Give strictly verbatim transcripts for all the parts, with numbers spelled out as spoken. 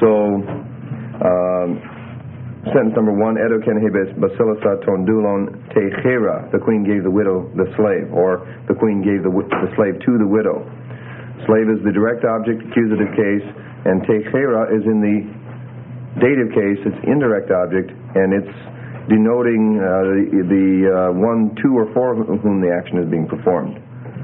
So, um, sentence number one, Edoken he basilisa ton dulon te chera. The queen gave the widow the slave, or the queen gave the, the slave to the widow. Slave is the direct object, accusative case, and te chera is in the dative case. It's indirect object, and it's denoting uh, the, the uh, one, two, or four of whom the action is being performed.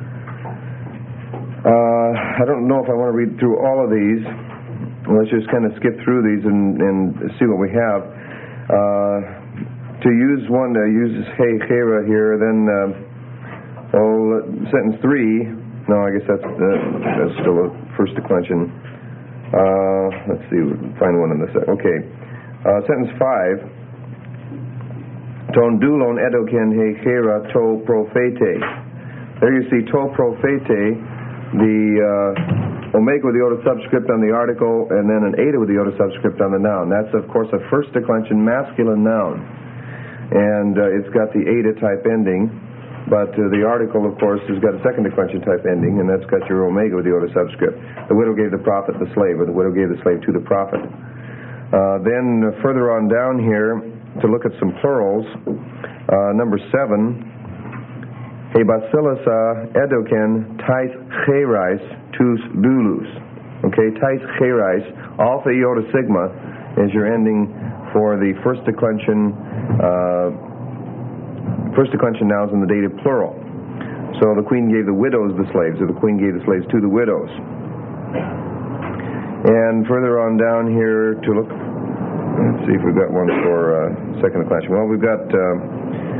Uh, I don't know if I want to read through all of these. Let's just kind of skip through these and, and see what we have. Uh, to use one that uses hey chera here, then uh, oh, sentence three. No, I guess that's uh, that's still a first declension. Uh, let's see, find one in the set. Okay, uh, sentence five. Ton dulon edoken he chera to profete. There you see to profete, the uh, omega with the oda subscript on the article, and then an eta with the oda subscript on the noun. That's, of course, a first declension masculine noun. And uh, it's got the eta type ending, but uh, the article, of course, has got a second declension type ending, and that's got your omega with the oda subscript. The widow gave the prophet the slave, or the widow gave the slave to the prophet. Uh, then uh, further on down here, to look at some plurals, uh, number seven, he basilisa edoken tais cherais tus dulus. Okay, tais cherais, alpha iota sigma is your ending for the first declension, uh, first declension nouns in the dative plural. So the queen gave the widows the slaves, or the queen gave the slaves to the widows. And further on down here to look, let's see if we've got one for uh, second declension. Well, we've got. Uh,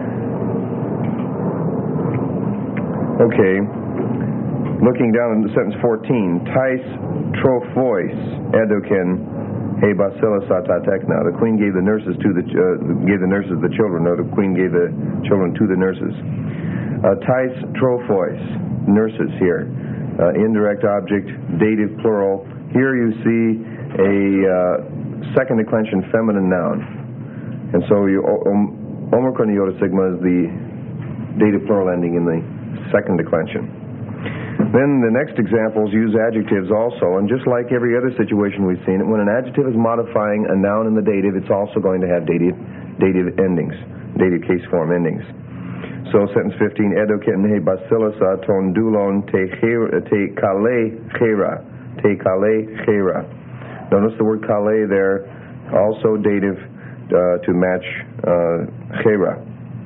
Okay, looking down in sentence fourteen, tais trophois edoken he basilisa tatekna. The queen gave the nurses to the uh, gave the nurses the children, or the queen gave the children to the nurses. Uh, tais trophois, nurses here, uh, indirect object, dative plural. Here you see a uh, second declension feminine noun, and so you om, omicron iota sigma is the dative plural ending in the second declension. Then the next examples use adjectives also, and just like every other situation we've seen, when an adjective is modifying a noun in the dative, it's also going to have dative dative endings, dative case form endings. So sentence fifteen, edoken he basilisa ton dulon te kale chera, te kale chera. Notice the word kale there, also dative uh, to match uh, chera.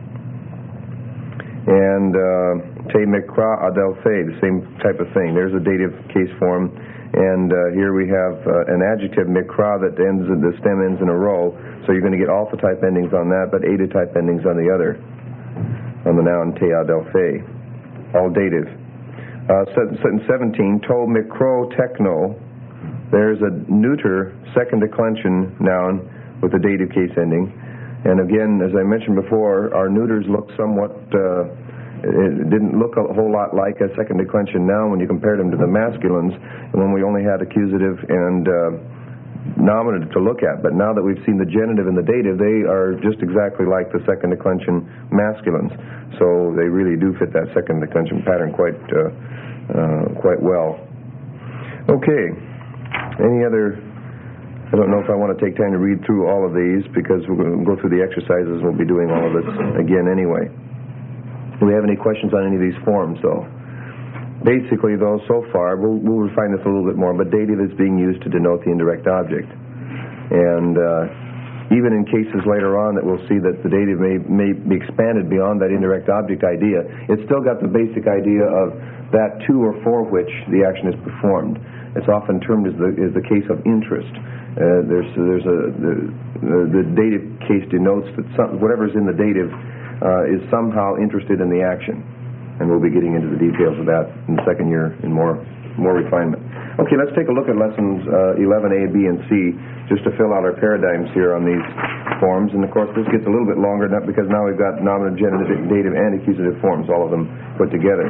And uh, te mikra adelphe, the same type of thing. There's a dative case form, and uh, here we have uh, an adjective mikra that ends, the stem ends in a row. So you're going to get alpha type endings on that, but eta type endings on the other, on the noun te adelphe, all dative. Uh, sentence seventeen, to mikro techno. There's a neuter second declension noun with a dative case ending. And again, as I mentioned before, our neuters look somewhat, uh, it didn't look a whole lot like a second declension noun when you compared them to the masculines, and when we only had accusative and uh, nominative to look at. But now that we've seen the genitive and the dative, they are just exactly like the second declension masculines. So they really do fit that second declension pattern quite, uh, uh, quite well. Okay. Any other... I don't know if I want to take time to read through all of these, because we're going to go through the exercises and we'll be doing all of this again anyway. Do we have any questions on any of these forms, though? Basically, though, so far, we'll, we'll refine this a little bit more, but dative is being used to denote the indirect object. And uh, even in cases later on that we'll see that the dative may, may be expanded beyond that indirect object idea, it's still got the basic idea of that to or for which the action is performed. It's often termed as the, as the case of interest. Uh, there's there's a the, the dative case denotes that some, whatever's in the dative uh, is somehow interested in the action, and we'll be getting into the details of that in the second year in more more refinement. Okay, let's take a look at lessons uh, eleven A, B, and C, just to fill out our paradigms here on these forms. And of course, this gets a little bit longer because now we've got nominative, genitive, dative, and accusative forms, all of them put together.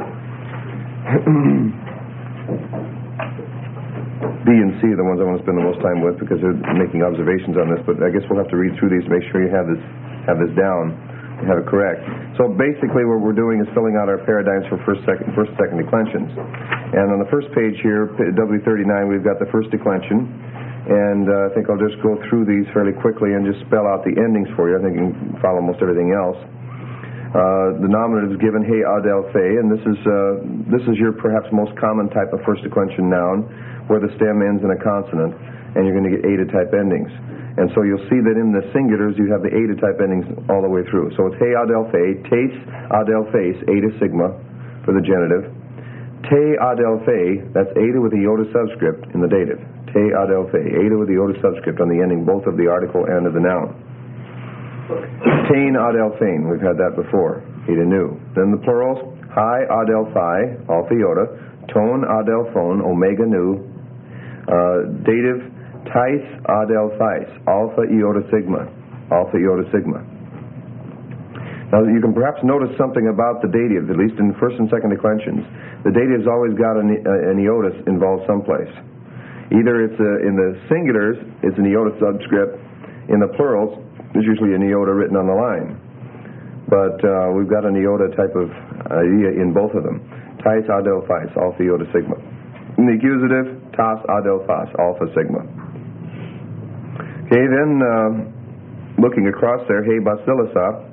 B and C are the ones I want to spend the most time with because they're making observations on this, but I guess we'll have to read through these to make sure you have this have this down and have it correct. So basically what we're doing is filling out our paradigms for first, second, first, second declensions. And on the first page here, W thirty-nine, we've got the first declension, And uh, I think I'll just go through these fairly quickly and just spell out the endings for you. I think you can follow almost everything else. Uh, the nominative is given he, adel, fe, and this is uh, this is your perhaps most common type of first declension noun, where the stem ends in a consonant, and you're going to get eta type endings. And so you'll see that in the singulars you have the eta type endings all the way through. So it's he, adel, fe, tes, adel, face, eta sigma for the genitive. Te, adel, fe, that's eta with the iota subscript in the dative. Te, adel, fe, eta with the iota subscript on the ending both of the article and of the noun. Tain, adel, fein, we've had that before. Eta nu. Then the plurals, hi, adel, phi, alpha iota, tone, adel, phone, omega nu. Uh, dative, tais, adel, thais, alpha iota sigma, alpha iota sigma. Now you can perhaps notice something about the dative, at least in first and second declensions. The dative's always got an, uh, an iota involved someplace. Either it's a, in the singulars, it's an iota subscript. In the plurals, there's usually an iota written on the line. But uh, we've got an iota type of idea in both of them. Tais, adel, phis, alpha iota sigma. In the accusative, tas, adel, phas, alpha sigma. Okay, then uh, looking across there, he, basilisa.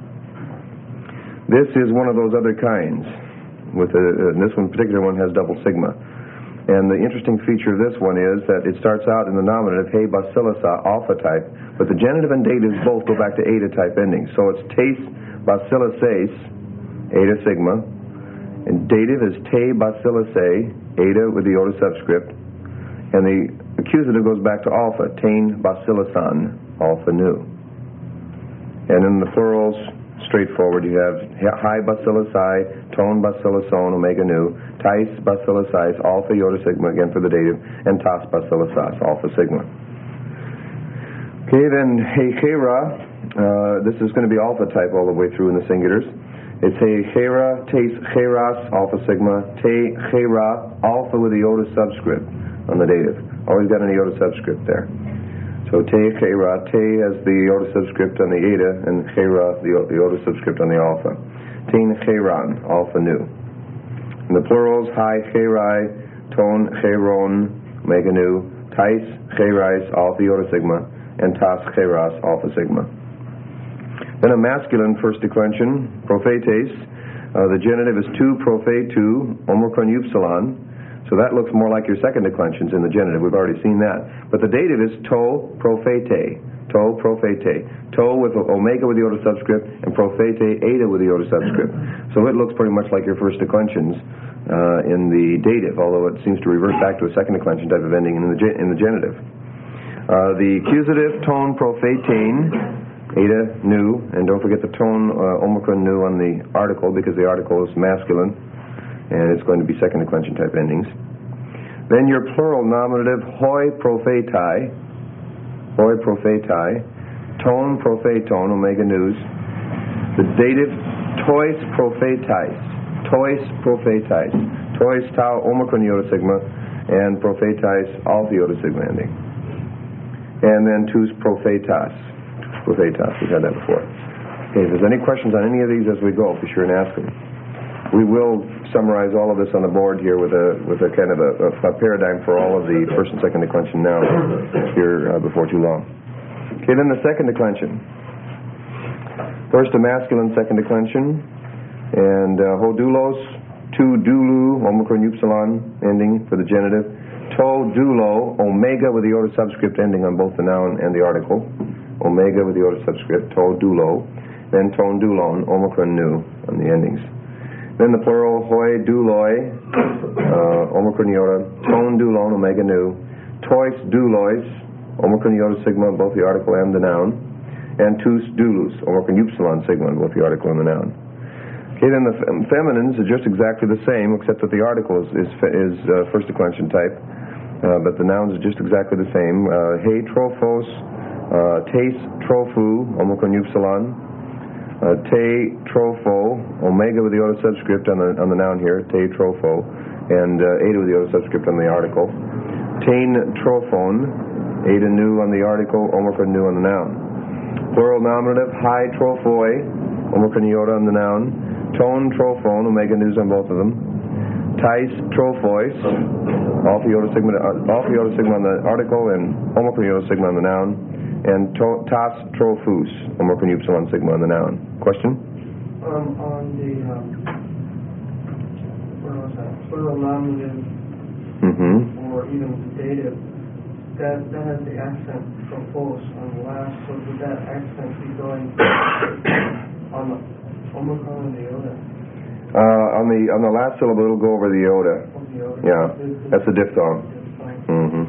This is one of those other kinds. With a, uh, this one, particular one has double sigma. And the interesting feature of this one is that it starts out in the nominative, he, basilisa, alpha type, but the genitive and datives both go back to eta type endings. So it's tes, basilises, eta sigma, and dative is te, basilise, eta with the iota subscript, and the accusative goes back to alpha, tain, basilisan, alpha nu. And in the plurals, straightforward, you have hi, basilisi, tone, basilisone, omega nu, tais, basilisis, alpha iota sigma, again for the dative, and tas, basilisas, alpha sigma. Okay, then hechera, uh, this is going to be alpha type all the way through in the singulars. It's hechera, tes, cheras, alpha sigma, te, chera, alpha with the iota subscript on the dative. Always got an iota subscript there. So te, chera, te has the iota subscript on the eta, and chera, the iota subscript on the alpha. Tein, cheran, alpha nu. In the plurals, hi, cherai, tone, cheron, omega nu, tais, cherais, alpha iota sigma, and tas, cheras, alpha sigma. Then a masculine first declension, prophetes. Uh, the genitive is tu, prophetu, omicron, upsilon. So that looks more like your second declensions in the genitive. We've already seen that. But the dative is to, prophete. To, prophete. To with omega with the iota subscript, and prophete, eta with the iota subscript. So it looks pretty much like your first declensions uh, in the dative, although it seems to revert back to a second declension type of ending in the, in the genitive. Uh, the accusative, tone, prophetein, eta, nu, and don't forget the tone, uh, omicron, nu on the article, because the article is masculine, and it's going to be second declension type endings. Then your plural nominative, hoi propheti, hoi propheti, tone propheton, omega nus. The dative, tois prophetais, tois prophetais, tois tau omicron iota sigma, and prophetais alpha iota sigma ending. And then tus prophetas, prophetas, we've had that before. Okay, if there's any questions on any of these as we go, be sure and ask them. We will summarize all of this on the board here with a with a kind of a, a paradigm for all of the first and second declension nouns here uh, before too long. Okay, then the second declension. First a masculine second declension, and uh, hodulos, tu dulu, omicron upsilon ending for the genitive, to dulo, omega with the iota subscript ending on both the noun and the article, omega with the iota subscript, to dulo, then ton dulon, omicron nu on the endings. Then the plural, hoi, duloi, uh, omicron iota, tone, dulon, omega nu, tois, dulois, omicron iota sigma, both the article and the noun, and tus, dulus, omicron upsilon sigma, both the article and the noun. Okay, then the fem- feminines are just exactly the same, except that the article is, is, is uh, first declension type, uh, but the nouns are just exactly the same. Uh, he, trophos, uh, tes, trophu, omicron upsilon, Uh, te, tropho, omega with the iota subscript on the on the noun here, te, tropho, and uh, eta with the iota subscript on the article. Tain, trophon, eta nu on the article, omicron nu on the noun. Plural nominative, hi, trophoi, omicron iota on the noun. Tone, trophon, omega nus on both of them. tais trophois, alpha iota sigma, alpha iota sigma on the article and omicron iota sigma on the noun, and to, tas trophus, omicron upsilon sigma on the noun. Question? Um, on the, um, what was that, plural nominative, Mm-hmm. or even dative, that, that has the accent trophos on the last, so would that accent be going on the omicron and the iota? Uh, on the on the last syllable, it'll go over the iota. Oh, the iota. Yeah, It's- that's a diphthong. diphthong. Mm-hmm.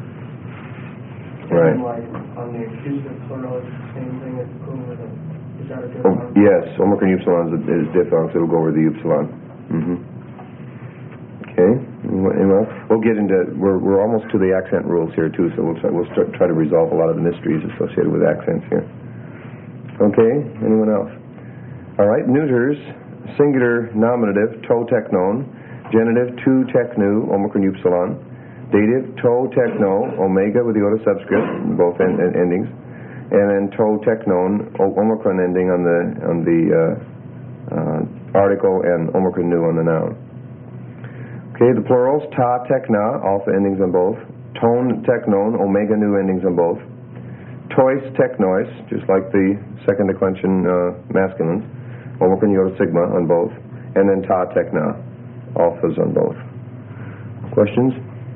And Right. like on the accusative plural, it's the same thing as over the, is that a Oh, diphthong? yes, omicron upsilon is, is diphthong, so it'll go over the upsilon. Mm-hmm. Okay. Anyone anyone else? We'll get into. We're we're almost to the accent rules here too, so we'll try, we'll start, try to resolve a lot of the mysteries associated with accents here. Okay. Anyone else? All right. Neuters. Singular nominative, to teknon. Genitive, tu teknu, omicron upsilon. Dative, to tekno, omega with the iota subscript, both en- en- endings. And then to teknon, o- omicron ending on the on the uh, uh, article and omicron nu on the noun. Okay, the plurals, ta tekna, alpha endings on both. Tone teknon, omega nu endings on both. Tois teknois, just like the second declension uh, masculines. Omicron iota sigma on both, and then ta tekna, alphas on both. Questions?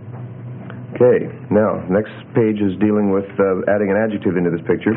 Okay, now, next page is dealing with uh, adding an adjective into this picture.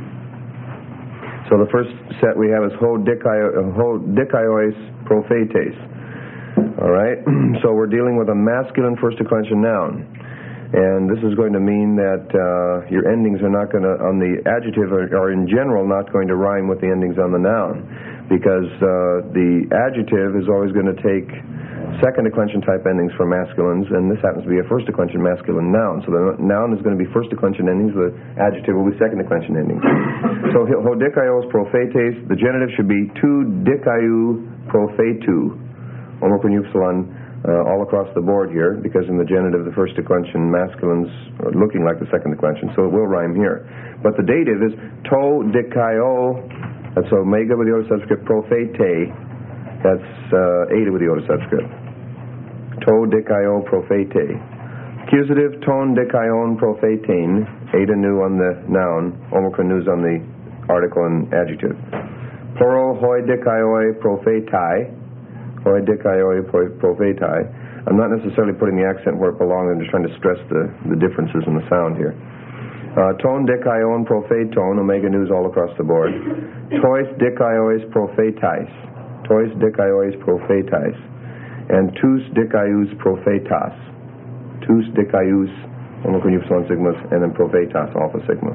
So the first set we have is ho dikaio, ho dikaiois prophetes. All right, so we're dealing with a masculine first declension noun. And this is going to mean that uh, your endings are not going to, on the adjective, are, are in general not going to rhyme with the endings on the noun. Because uh, the adjective is always going to take second declension type endings for masculines, and this happens to be a first declension masculine noun. So the noun is going to be first declension endings, the adjective will be second declension endings. So ho dikaios prophetes, the genitive should be tu dikaiou prophetu, omicron upsilon, uh, all across the board here, because in the genitive the first declension masculines are looking like the second declension, so it will rhyme here. But the dative is to dikaio. That's omega with the iota subscript, prophete, that's uh, eta with the iota subscript. To dikaio prophete. Accusative, ton dikaion prophetein, eta nu on the noun, omicron nu's on the article and adjective. Plural, hoi dikaioi prophetai, hoi dikaioi prophetai. I'm not necessarily putting the accent where it belongs, I'm just trying to stress the, the differences in the sound here. Uh, ton dikaion propheton, omega news all across the board. Tois dikaiois prophetais. Tois dikaios prophetais. And tus dikaius prophetas. Tus dikaius, omicron upsilon sigmas, and then prophetas, alpha sigma.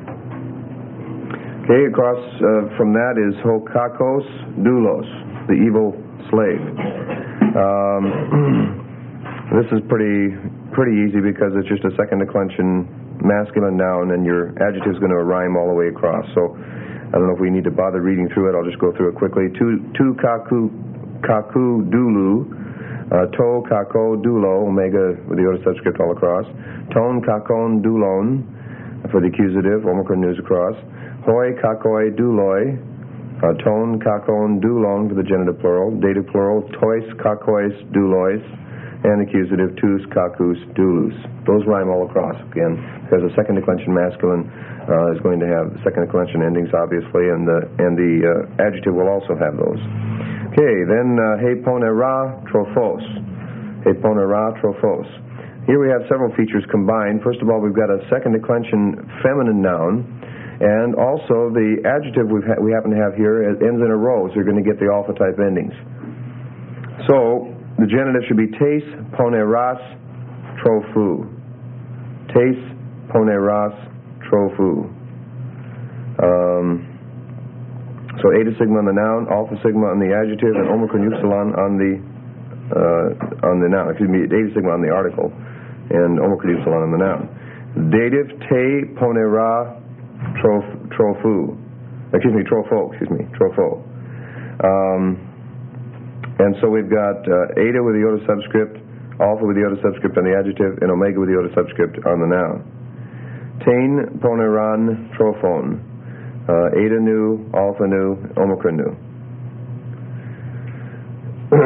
Okay, across uh, from that is hokakos doulos, the evil slave. Um, this is pretty pretty easy because it's just a second declension masculine noun, and your adjective is going to rhyme all the way across. So I don't know if we need to bother reading through it. I'll just go through it quickly. Tu, tu kaku, kaku dulu, uh, to kako dulo, omega with the iota subscript all across. Ton kakon dulon for the accusative, omicron news across. Hoi kakoi duloi, uh, ton kakon dulon for the genitive plural. Dative plural, tois kakois dulois. And accusative, tus, kakus, dulus. Those rhyme all across, again, because the second declension masculine uh, is going to have second declension endings, obviously, and the and the uh, adjective will also have those. Okay, then uh, heponera trophos. Heponera trophos. Here we have several features combined. First of all, we've got a second declension feminine noun, and also the adjective we've ha- we happen to have here ends in a row, so you're going to get the alpha type endings. So the genitive should be tes poneras trophu. Tes poneras trophu. Um, so eta sigma on the noun, alpha sigma on the adjective, and omicron upsilon on the uh, on the noun. Excuse me, eta sigma on the article, and omicron upsilon on the noun. Dative te ponera trof, trophu. Excuse me, tropho. Excuse me, tropho. Um, And so we've got uh, eta with the iota subscript, alpha with the iota subscript on the adjective, and omega with the iota subscript on the noun. Tain poneran trophon. Uh, eta nu, alpha nu, omicron nu. So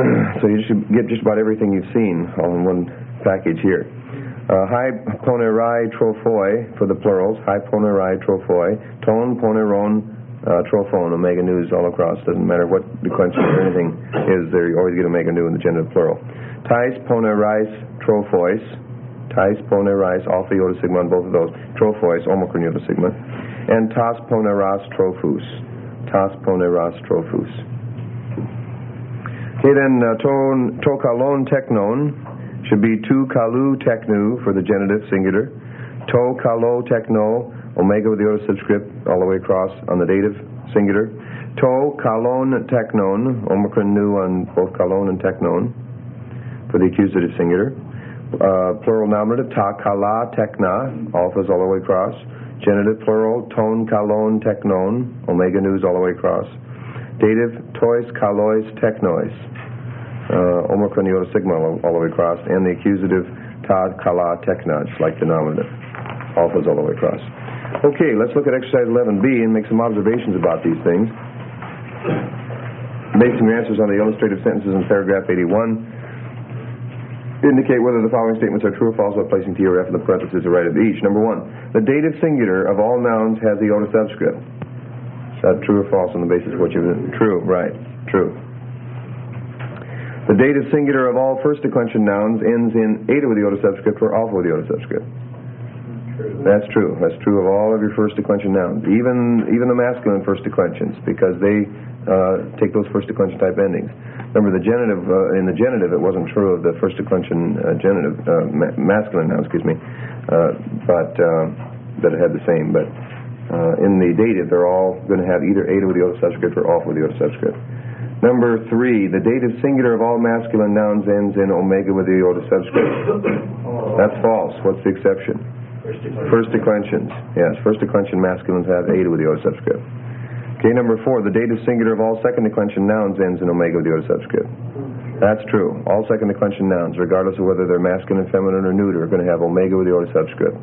So you should get just about everything you've seen all in one package here. Uh, Hi ponerai trophoi for the plurals. Hi ponerai trophoi. Ton poneron uh, trophone. Omega news all across. Doesn't matter what declension or anything is there. You always get omega nu in the genitive plural. Tais ponerais trophois. Tais ponerais alpha iota sigma on both of those. Trophois omicron iota sigma. And tas poneras trophus. Tas poneras trophus. Okay, then uh, ton to kalon teknon should be tu kalu teknu for the genitive singular. To kalo tekno, omega with the iota subscript all the way across on the dative singular. To kalon teknon, omicron nu on both kalon and teknon for the accusative singular. Uh, plural nominative, ta kala tekna, alphas all the way across. Genitive plural, ton kalon teknon, omega nus all the way across. Dative, tois kalois teknois. Uh, omicron iota sigma all, all the way across, and the accusative tad kala tekna, just like the nominative, alphas all the way across. Okay, let's look at exercise eleven B and make some observations about these things. Basing your answers on the illustrative sentences in paragraph eighty-one. Indicate whether the following statements are true or false by placing T or F in the parentheses to right of each. Number one, the dative singular of all nouns has the iota subscript. Is that true or false on the basis of what you've... True, right, true. The dative singular of all first declension nouns ends in eta with the iota subscript or alpha with the iota subscript. True. That's true. That's true of all of your first declension nouns, even even the masculine first declensions, because they uh, take those first declension type endings. Remember, the genitive uh, in the genitive, it wasn't true of the first declension uh, genitive uh, ma- masculine noun, excuse me, uh, but uh, that it had the same. But uh, in the dative, they're all going to have either eta with the iota subscript or alpha with the iota subscript. Number three, the dative singular of all masculine nouns ends in omega with the iota subscript. That's false. What's the exception? First declension. First declensions. Yes, first declension masculines have eta with the iota subscript. Okay, number four, the dative singular of all second declension nouns ends in omega with the iota subscript. That's true. All second declension nouns, regardless of whether they're masculine, feminine, or neuter, are going to have omega with the iota subscript.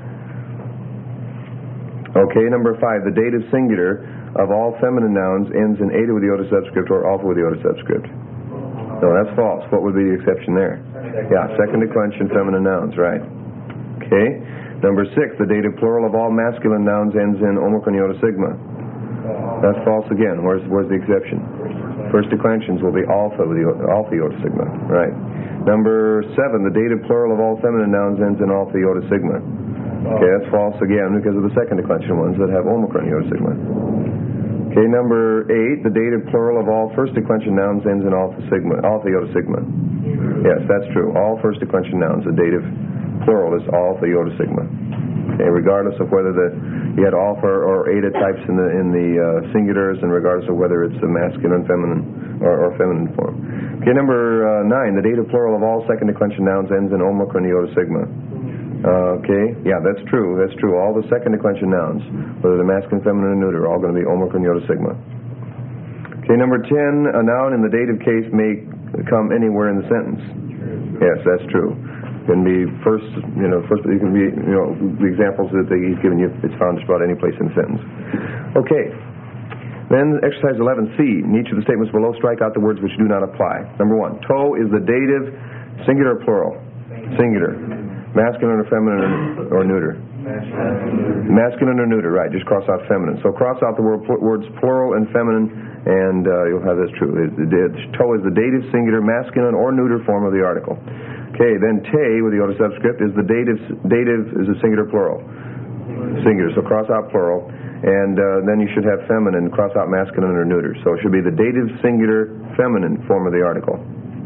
Okay, number five, the dative singular of all feminine nouns ends in eta with the iota subscript or alpha with the iota subscript. No, that's false. What would be the exception there? Yeah, second declension feminine nouns, right. Okay. Number six, the dative plural of all masculine nouns ends in omicron iota sigma. That's false again. Where's where's the exception? First declensions will be alpha with the alpha iota sigma, right. Number seven, the dative plural of all feminine nouns ends in alpha iota sigma. Okay, that's false again because of the second declension ones that have omicron iota sigma. Okay, number eight, the dative plural of all first declension nouns ends in alpha sigma, alpha iota sigma. Yes, that's true. All first declension nouns, the dative plural is alpha iota sigma. Okay, regardless of whether the you had alpha or eta types in the in the uh, singulars, and regardless of whether it's the masculine, feminine, or, or feminine form. Okay, number uh, nine, the dative plural of all second declension nouns ends in omicron iota sigma. Uh, okay, yeah, that's true. That's true. All the second declension nouns, whether they're masculine, feminine, or neuter, are all going to be omicron iota sigma. Okay, number ten, a noun in the dative case may come anywhere in the sentence. Yes, that's true. It can be first, you know, first. It can be, you know, the examples that he's given you. It's found just about any place in the sentence. Okay. Then exercise eleven C. In each of the statements below, strike out the words which do not apply. Number one, to is the dative, singular, or plural. Singular. Masculine or feminine or neuter? Masculine. Masculine or neuter, right. Just cross out feminine. So cross out the word, words plural and feminine, and uh, you'll have this true. It, it, it, to is the dative, singular, masculine, or neuter form of the article. Okay, then te with the iota subscript is the dative, dative is a singular, plural. Singular, so cross out plural. And uh, then you should have feminine, cross out masculine or neuter. So it should be the dative, singular, feminine form of the article.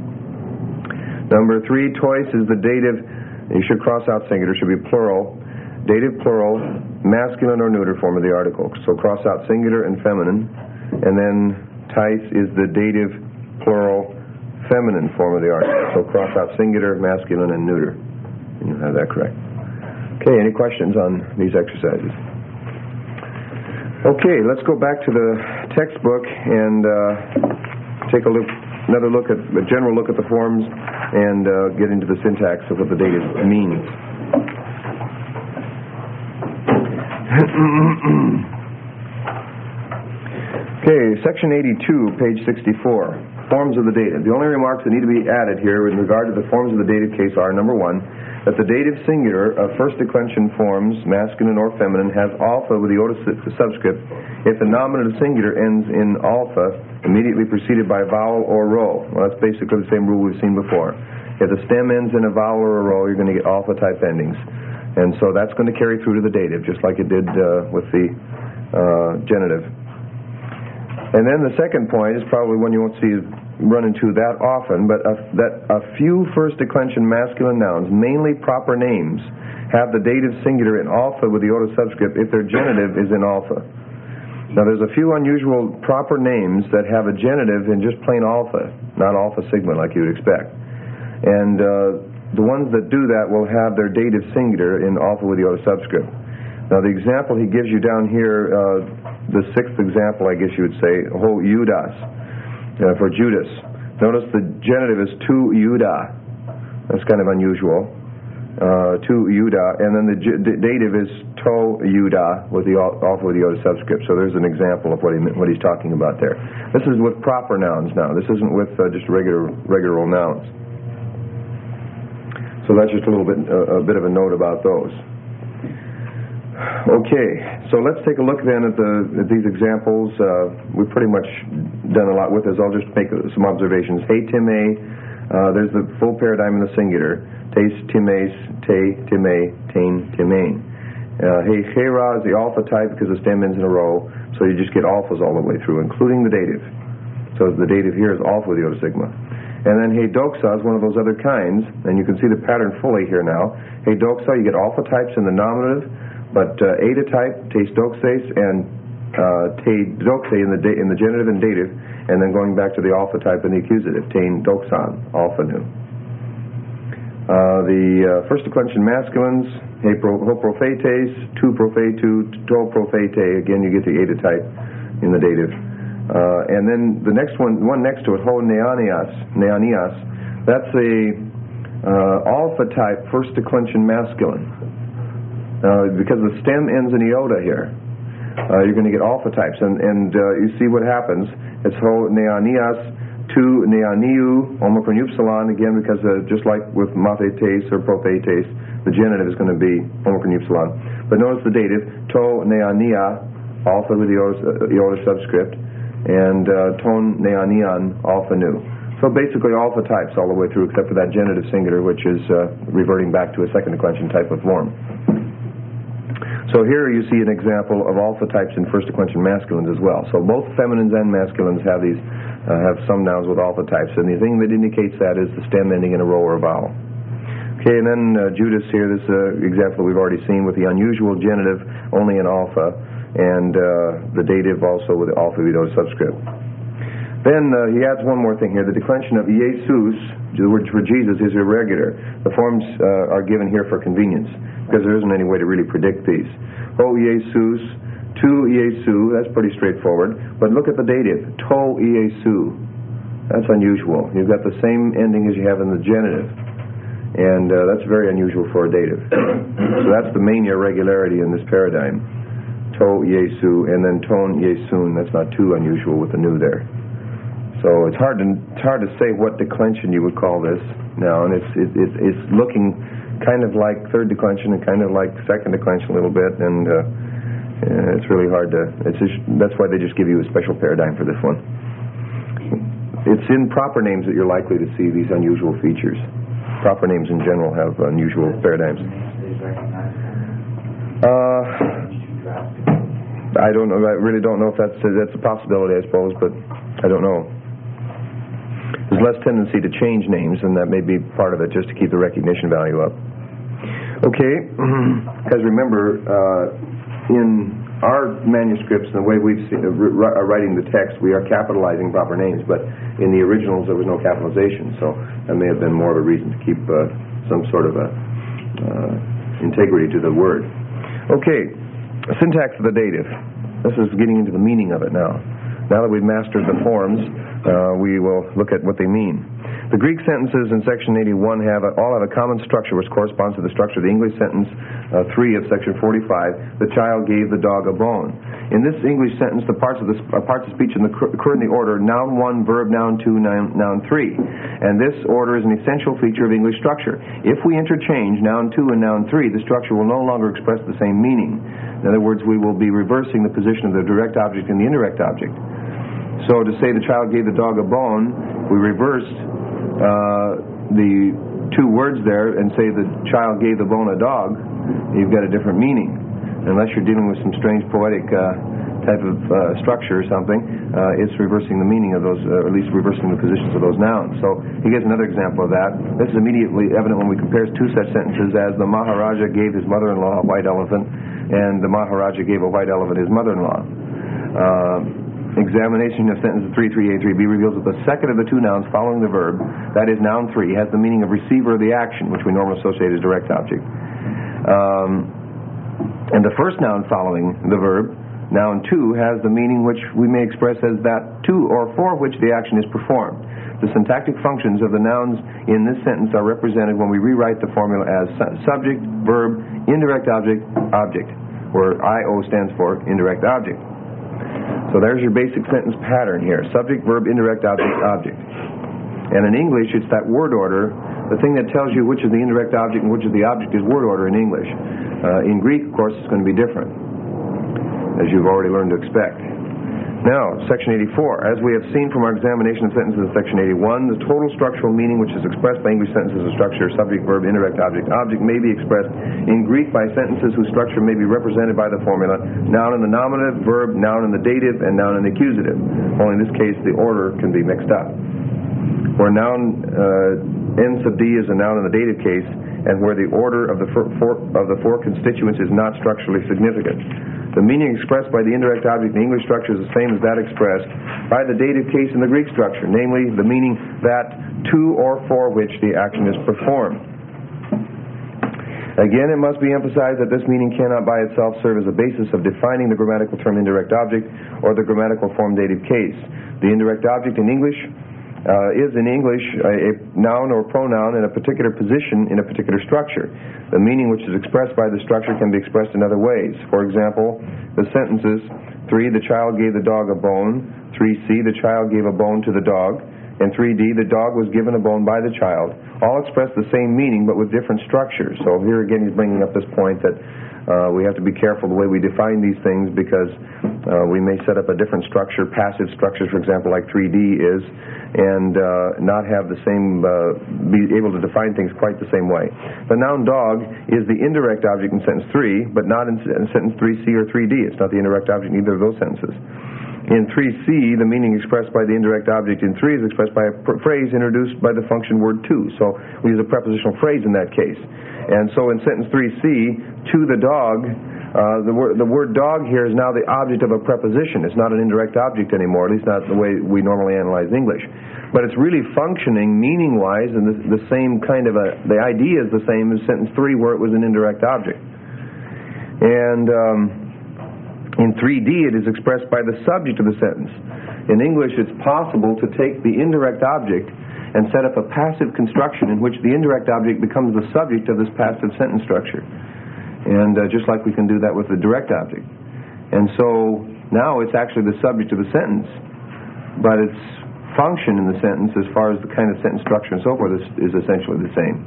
Number three, tois is the dative. You should cross out singular, should be plural, dative plural, masculine or neuter form of the article. So cross out singular and feminine. And then tais is the dative plural, feminine form of the article. So cross out singular, masculine, and neuter. And you'll have that correct. Okay, any questions on these exercises? Okay, let's go back to the textbook and uh, take a look. Another look at a general look at the forms and uh, get into the syntax of what the dative means. Okay, section eighty-two, page sixty-four. forms of the dative. The only remarks that need to be added here in regard to the forms of the dative case are, number one, that the dative singular of first declension forms, masculine or feminine, has alpha with the iota subscript if the nominative singular ends in alpha immediately preceded by vowel or row. Well, that's basically the same rule we've seen before. If the stem ends in a vowel or a row, you're going to get alpha-type endings. And so that's going to carry through to the dative, just like it did uh, with the uh, genitive. And then the second point is probably one you won't see run into that often, but a, that a few first declension masculine nouns, mainly proper names, have the dative singular in alpha with the iota subscript if their genitive is in alpha. Now there's a few unusual proper names that have a genitive in just plain alpha, not alpha sigma like you would expect. And uh, the ones that do that will have their dative singular in alpha with the iota subscript. Now the example he gives you down here, uh, the sixth example, I guess you would say, ho Judas, uh, for Judas. Notice the genitive is tu Juda. That's kind of unusual. Uh, tu Juda, and then the j- d- dative is to Juda with the alpha with the iota subscript. So there's an example of what he what he's talking about there. This is with proper nouns now. This isn't with uh, just regular regular old nouns. So that's just a little bit uh, a bit of a note about those. Okay, so let's take a look then at, the, at these examples. Uh, we've pretty much done a lot with this. I'll just make some observations. Hey, Time, uh, there's the full paradigm in the singular. Tes, Times, Te, Time, Tain, Timain. Uh, hey, Chera is the alpha type because the stem ends in a row, so you just get alphas all the way through, including the dative. So the dative here is alpha with iota sigma. And then hey, Doxa is one of those other kinds, and you can see the pattern fully here now. Hey, Doxa, you get alpha types in the nominative, but uh, eta type, tes doxes, and uh, te doxe in the da- in the genitive and dative, and then going back to the alpha type in the accusative, tein doxan, alpha nu. Uh, the uh, first declension masculines, he pro, ho prophetes, tu prophetu, to prophete. Again, you get the eta type in the dative. Uh, and then the next one, one next to it, ho neanias, neanias. That's a uh, alpha type first declension masculine. Uh, because the stem ends in iota here, uh, you're going to get alpha types, and and uh, you see what happens. It's ho neanias to neaniu omicron upsilon again, because uh, just like with mathetes or prophetes, the genitive is going to be omicron upsilon. But notice the dative to neania, alpha with the iota, uh, iota subscript, and uh, ton neanian, alpha nu. So basically alpha types all the way through, except for that genitive singular, which is uh, reverting back to a second declension type of form. So here you see an example of alpha types in first declension masculines as well. So both feminines and masculines have these, uh, have some nouns with alpha types, and the thing that indicates that is the stem ending in a row or a vowel. Okay, and then uh, Judas here, this uh, example we've already seen with the unusual genitive only in alpha, and uh, the dative also with the alpha with iota subscript. Then uh, he adds one more thing here. The declension of Jesus, the word for Jesus, is irregular. The forms uh, are given here for convenience, because there isn't any way to really predict these. Ho Jesus, tu Jesu, that's pretty straightforward. But look at the dative, to Jesu. That's unusual. You've got the same ending as you have in the genitive. And uh, that's very unusual for a dative. So that's the main irregularity in this paradigm. To Jesu, and then ton Jesun. That's not too unusual with the nu there. So it's hard to it's hard to say what declension you would call this now, and it's it, it's it's looking kind of like third declension and kind of like second declension a little bit, and uh, it's really hard to. It's just, that's why they just give you a special paradigm for this one. It's in proper names that you're likely to see these unusual features. Proper names in general have unusual paradigms. Uh, I don't know. I really don't know if that's that's a possibility, I suppose, but I don't know. There's less tendency to change names, and that may be part of it, just to keep the recognition value up. Okay, because remember, uh, in our manuscripts, and the way we've seen, uh, are writing the text, we are capitalizing proper names, but in the originals there was no capitalization, so that may have been more of a reason to keep uh, some sort of a uh, integrity to the word. Okay, syntax of the dative. This is getting into the meaning of it now. Now that we've mastered the forms, uh, we will look at what they mean. The Greek sentences in Section eighty-one have a, all have a common structure which corresponds to the structure of the English sentence uh, three of Section forty-five, the child gave the dog a bone. In this English sentence, the parts of, the, uh, parts of speech in the, occur in the order noun one, verb noun two, noun, noun three. And this order is an essential feature of English structure. If we interchange noun two and noun three, the structure will no longer express the same meaning. In other words, we will be reversing the position of the direct object and the indirect object. So to say the child gave the dog a bone, we reversed uh, the two words there and say the child gave the bone a dog, you've got a different meaning. Unless you're dealing with some strange poetic uh, type of uh, structure or something, uh, it's reversing the meaning of those, uh, or at least reversing the positions of those nouns. So he gives another example of that. This is immediately evident when we compare two such sentences as the Maharaja gave his mother-in-law a white elephant and the Maharaja gave a white elephant his mother-in-law. Uh, examination of sentences three three A three B reveals that the second of the two nouns following the verb, that is noun three, has the meaning of receiver of the action, which we normally associate as direct object. Um, and the first noun following the verb, noun two, has the meaning which we may express as that to or for which the action is performed. The syntactic functions of the nouns in this sentence are represented when we rewrite the formula as su- subject, verb, indirect object, object, where I O stands for indirect object. So there's your basic sentence pattern here. Subject, verb, indirect object, object. And in English, it's that word order. The thing that tells you which is the indirect object and which is the object is word order in English. Uh, in Greek, of course, it's going to be different, as you've already learned to expect. Now, Section eighty-four. As we have seen from our examination of sentences in Section eighty-one, the total structural meaning which is expressed by English sentences of structure, subject, verb, indirect object, object may be expressed in Greek by sentences whose structure may be represented by the formula noun in the nominative, verb, noun in the dative, and noun in the accusative. Only in this case, the order can be mixed up. Where noun uh, N sub D is a noun in the dative case, and where the order of the four, four, of the four constituents is not structurally significant. The meaning expressed by the indirect object in the English structure is the same as that expressed by the dative case in the Greek structure, namely the meaning that to or for which the action is performed. Again, it must be emphasized that this meaning cannot by itself serve as a basis of defining the grammatical term indirect object or the grammatical form dative case. The indirect object in English Uh, is in English a, a noun or pronoun in a particular position in a particular structure. The meaning which is expressed by the structure can be expressed in other ways. For example, the sentences three, the child gave the dog a bone, three C, the child gave a bone to the dog, and three D, the dog was given a bone by the child, all express the same meaning but with different structures. So here again he's bringing up this point that Uh, we have to be careful the way we define these things because uh, we may set up a different structure, passive structures, for example, like three D is, and uh, not have the same, uh, be able to define things quite the same way. The noun dog is the indirect object in sentence three, but not in, in sentence three C or three D. It's not the indirect object in either of those sentences. In three C, the meaning expressed by the indirect object in three is expressed by a pr- phrase introduced by the function word to. So we use a prepositional phrase in that case. And so in sentence three C, to the dog, uh, the, word, the word dog here is now the object of a preposition. It's not an indirect object anymore, at least not the way we normally analyze English. But it's really functioning meaning-wise in the, the same kind of a, the idea is the same as sentence three where it was an indirect object. And Um, In three D, it is expressed by the subject of the sentence. In English, it's possible to take the indirect object and set up a passive construction in which the indirect object becomes the subject of this passive sentence structure. And uh, just like we can do that with the direct object. And so now it's actually the subject of the sentence, but its function in the sentence as far as the kind of sentence structure and so forth is, is essentially the same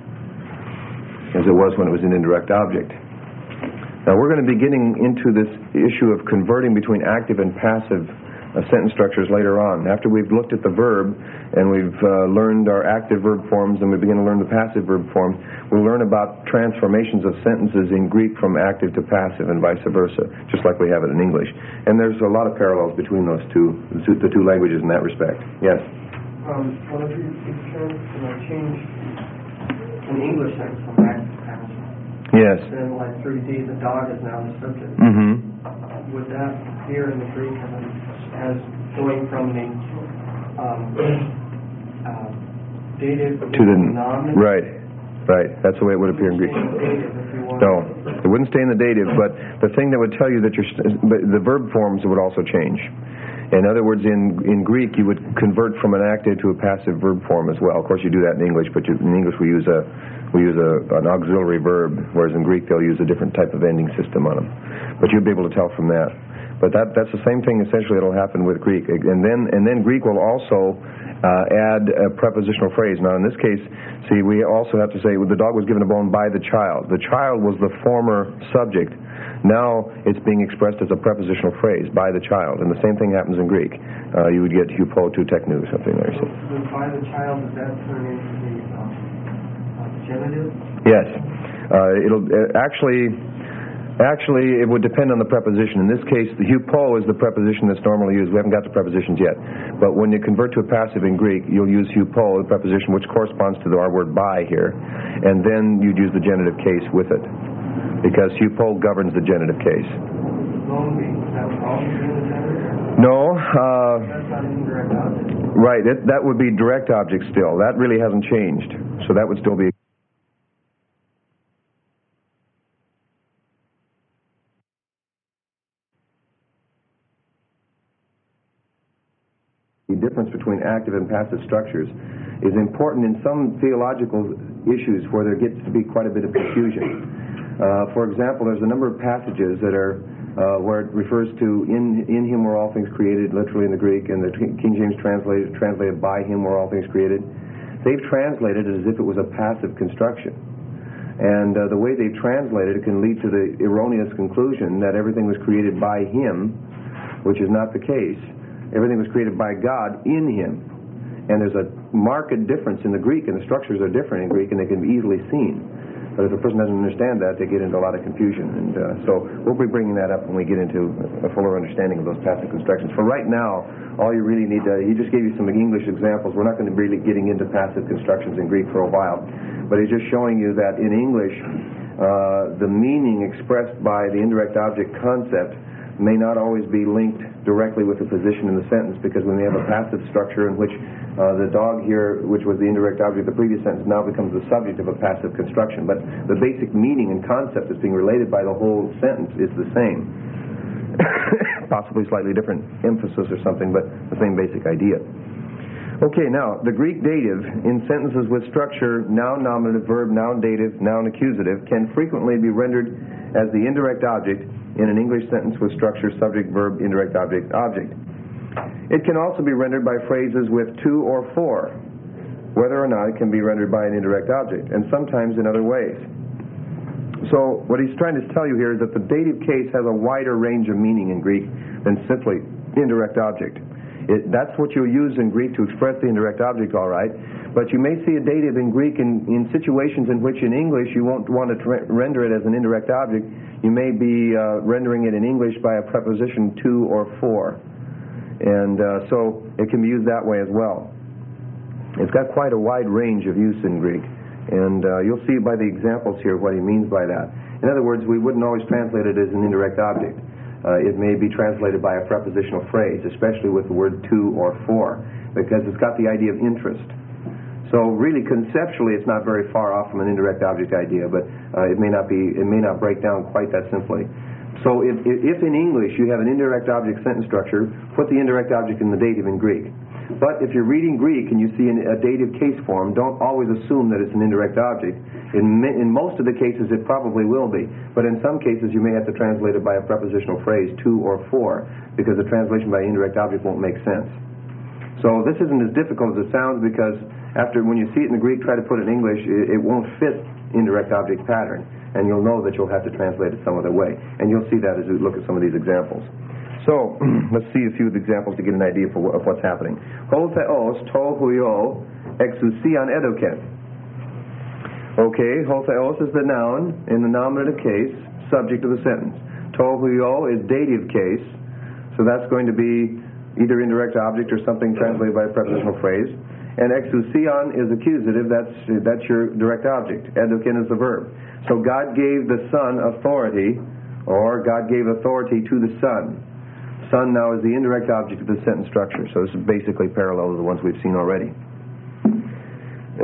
as it was when it was an indirect object. Now we're going to be getting into this issue of converting between active and passive uh, sentence structures later on. After we've looked at the verb and we've uh, learned our active verb forms and we begin to learn the passive verb forms, we'll learn about transformations of sentences in Greek from active to passive and vice versa, just like we have it in English. And there's a lot of parallels between those two, the two, the two languages in that respect. Yes? Um, what if you, you turn, you know, change an English sentence from active to passive? Yes. Then, like three D, the dog is now the subject. Mm-hmm. Would that appear in the Greek as going from the um, uh, dative to the nominative? Right, right. That's the way it would appear in Greek. Dative, if you want. No, it It wouldn't stay in the dative, but the thing that would tell you that you're, st- but the verb forms would also change. In other words, in in Greek, you would convert from an active to a passive verb form as well. Of course, you do that in English, but you, in English we use a we use a, an auxiliary verb, whereas in Greek they'll use a different type of ending system on them. But you'll be able to tell from that. But that that's the same thing essentially that'll happen with Greek. And then and then Greek will also uh, add a prepositional phrase. Now in this case, see, we also have to say well, the dog was given a bone by the child. The child was the former subject. Now it's being expressed as a prepositional phrase, by the child. And the same thing happens in Greek. Uh, you would get hupo to technou, something there. So, so by the child, does that turn into the um, uh, genitive? Yes. Uh, it'll uh, actually, actually, it would depend on the preposition. In this case, the hupo is the preposition that's normally used. We haven't got to prepositions yet. But when you convert to a passive in Greek, you'll use hupo, the preposition, which corresponds to the, our word by here. And then you'd use the genitive case with it, because hupo governs the genitive case. No. Uh, right, it, that would be direct object still. That really hasn't changed. So that would still be... The difference between active and passive structures is important in some theological issues where there gets to be quite a bit of confusion. Uh, for example, there's a number of passages that are uh, where it refers to in in Him were all things created, literally in the Greek, and the King James translated translated by Him were all things created. They've translated it as if it was a passive construction, and uh, the way they've translated it can lead to the erroneous conclusion that everything was created by Him, which is not the case. Everything was created by God in Him, and there's a marked difference in the Greek, and the structures are different in Greek, and they can be easily seen. But if a person doesn't understand that, they get into a lot of confusion. And uh, so we'll be bringing that up when we get into a fuller understanding of those passive constructions. For right now, all you really need to, he just gave you some English examples. We're not going to be really getting into passive constructions in Greek for a while. But he's just showing you that in English, uh, the meaning expressed by the indirect object concept may not always be linked directly with the position in the sentence, because when we have a passive structure in which uh, the dog here, which was the indirect object of the previous sentence, now becomes the subject of a passive construction. But the basic meaning and concept that's being related by the whole sentence is the same. Possibly slightly different emphasis or something, but the same basic idea. Okay, now, the Greek dative in sentences with structure noun, nominative, verb, noun, dative, noun, accusative can frequently be rendered as the indirect object in an English sentence with structure subject, verb, indirect object, object. It can also be rendered by phrases with to or for, whether or not it can be rendered by an indirect object, and sometimes in other ways. So what he's trying to tell you here is that the dative case has a wider range of meaning in Greek than simply indirect object. It, that's what you'll use in Greek to express the indirect object, all right, but you may see a dative in Greek in, in situations in which in English you won't want to tra- render it as an indirect object. You may be uh, rendering it in English by a preposition to or for, and uh, so it can be used that way as well. It's got quite a wide range of use in Greek, and uh, you'll see by the examples here what he means by that. In other words, we wouldn't always translate it as an indirect object. Uh, it may be translated by a prepositional phrase, especially with the word to or for, because it's got the idea of interest. So really, conceptually, it's not very far off from an indirect object idea, but uh, it may not be, it may not break down quite that simply. So if, if in English you have an indirect object sentence structure, put the indirect object in the dative in Greek. But if you're reading Greek and you see a dative case form, don't always assume that it's an indirect object. In, in most of the cases, it probably will be. But in some cases, you may have to translate it by a prepositional phrase, to or for, because the translation by indirect object won't make sense. So this isn't as difficult as it sounds, because after when you see it in the Greek, try to put it in English, it, it won't fit indirect object pattern. And you'll know that you'll have to translate it some other way. And you'll see that as we look at some of these examples. So, let's see a few of the examples to get an idea for, of what's happening. Ho theos to huio exousian edoken. Okay, ho theos is the noun in the nominative case, subject of the sentence. To huio is dative case, so that's going to be either indirect object or something translated by a prepositional phrase. And exousian is accusative, that's, that's your direct object. Edoken is the verb. So God gave the Son authority, or God gave authority to the Son. Son now is the indirect object of the sentence structure. So this is basically parallel to the ones we've seen already.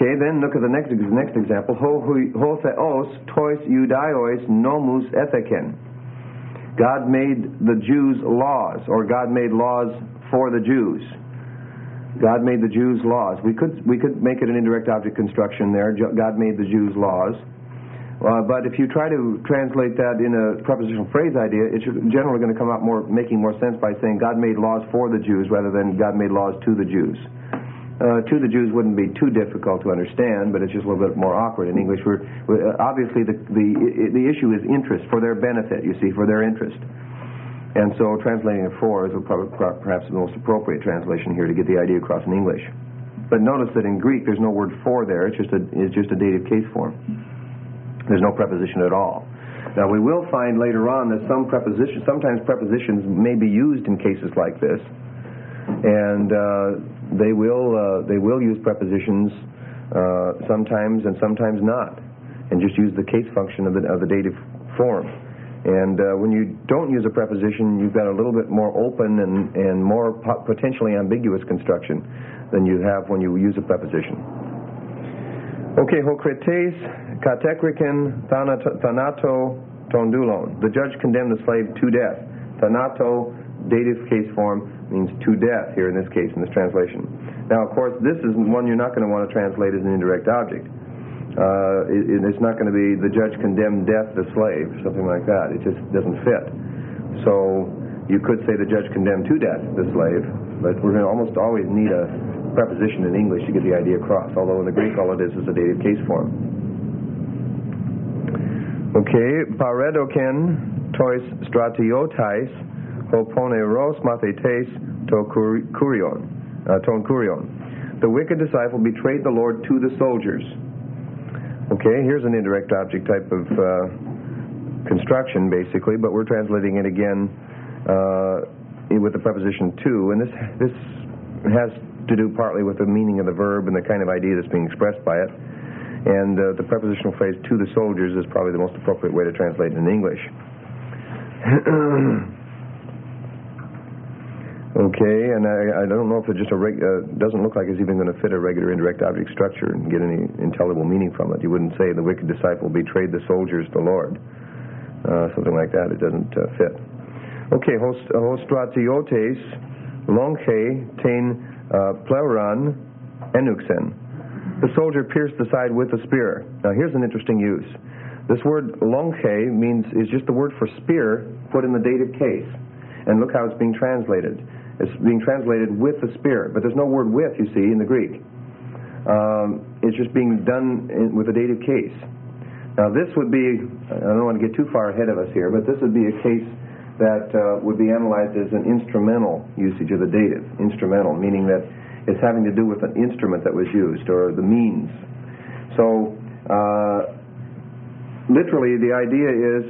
Okay, then look at the next next example. Ho hui- ho theos tois Iudaios nomus etheken. God made the Jews laws, or God made laws for the Jews. God made the Jews laws. We could we could make it an indirect object construction there. God made the Jews laws. Uh, but if you try to translate that in a prepositional phrase idea, it's generally going to come out more making more sense by saying God made laws for the Jews rather than God made laws to the Jews. Uh, to the Jews wouldn't be too difficult to understand, but it's just a little bit more awkward in English. We're, we're, uh, obviously, the, the the issue is interest, for their benefit, you see, for their interest. And so translating it for is probably, perhaps the most appropriate translation here to get the idea across in English. But notice that in Greek there's no word for there, it's just a, it's just a dative case form. There's no preposition at all. Now we will find later on that some prepositions, sometimes prepositions may be used in cases like this, and uh, they will uh, they will use prepositions uh, sometimes and sometimes not, and just use the case function of the of the dative form. And uh, when you don't use a preposition, you've got a little bit more open and and more po- potentially ambiguous construction than you have when you use a preposition. Okay, Hokretes katekriken thanato tondulon. The judge condemned the slave to death. Thanato, dative case form, means to death here in this case, in this translation. Now, of course, this is one you're not going to want to translate as an indirect object. Uh, it, it's not going to be the judge condemned death the slave, something like that. It just doesn't fit. So you could say the judge condemned to death the slave, but we're going to almost always need a preposition in English to get the idea across, although in the Greek all it is is a dative case form. Okay, paredoken tois stratiotais hoponeros mathetes to kurion, uh, ton kurion. The wicked disciple betrayed the Lord to the soldiers. Okay, here's an indirect object type of uh, construction, basically, but we're translating it again uh, with the preposition to, and this this has to do partly with the meaning of the verb and the kind of idea that's being expressed by it. And uh, the prepositional phrase to the soldiers is probably the most appropriate way to translate it in English. Okay, and I, I don't know if it just a reg, uh, doesn't look like it's even going to fit a regular indirect object structure and get any intelligible meaning from it. You wouldn't say the wicked disciple betrayed the soldiers, the Lord. Uh, something like that. It doesn't uh, fit. Okay, host, hostratiotes lonche ten uh, pleuron enuxen. The soldier pierced the side with a spear. Now here's an interesting use. This word lonche means is just the word for spear put in the dative case. And look how it's being translated. It's being translated with the spear, but there's no word with, you see, in the Greek. Um, it's just being done in, with a dative case. Now this would be, I don't want to get too far ahead of us here, but this would be a case that uh, would be analyzed as an instrumental usage of the dative. Instrumental, meaning that it's having to do with an instrument that was used, or the means. So, uh, literally, the idea is,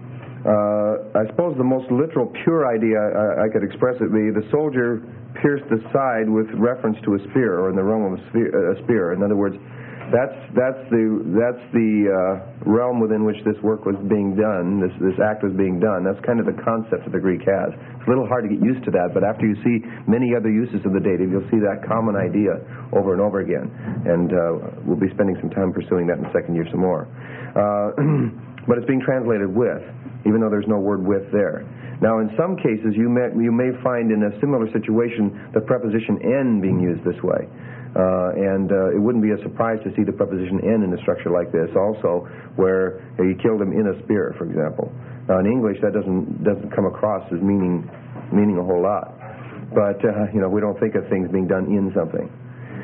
uh, I suppose the most literal, pure idea I, I could express it would be the soldier pierced the side with reference to a spear, or in the realm of a spear. A spear. In other words, that's that's the that's the uh, realm within which this work was being done. This this act was being done. That's kind of the concept that the Greek has. It's a little hard to get used to that, but after you see many other uses of the dative, you'll see that common idea over and over again. And uh, we'll be spending some time pursuing that in the second year some more. Uh, but it's being translated with, even though there's no word with there. Now, in some cases, you may you may find in a similar situation the preposition en being used this way. Uh, and uh, it wouldn't be a surprise to see the preposition en in a structure like this also, where uh, you killed him in a spear, for example. Now, in English, that doesn't doesn't come across as meaning meaning a whole lot. But, uh, you know, we don't think of things being done in something.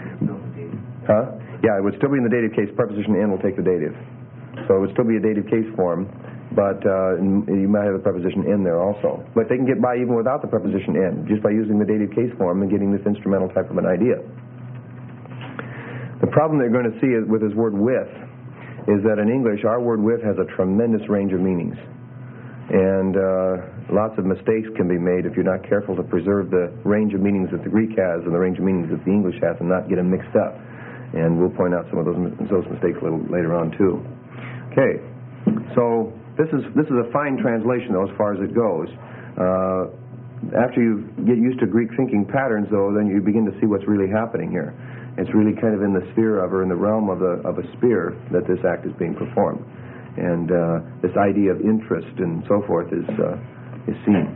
Huh? Yeah, it would still be in the dative case. Preposition en will take the dative. So it would still be a dative case form, but uh, you might have the preposition en there also. But they can get by even without the preposition en, just by using the dative case form and getting this instrumental type of an idea. The problem they're going to see with this word with is that in English, our word with has a tremendous range of meanings. And uh, lots of mistakes can be made if you're not careful to preserve the range of meanings that the Greek has and the range of meanings that the English has and not get them mixed up. And we'll point out some of those, those mistakes a little later on, too. Okay, so this is, this is a fine translation, though, as far as it goes. Uh, after you get used to Greek thinking patterns, though, then you begin to see what's really happening here. It's really kind of in the sphere of, or in the realm of a, of a spear that this act is being performed. And uh, this idea of interest and so forth is, uh, is seen.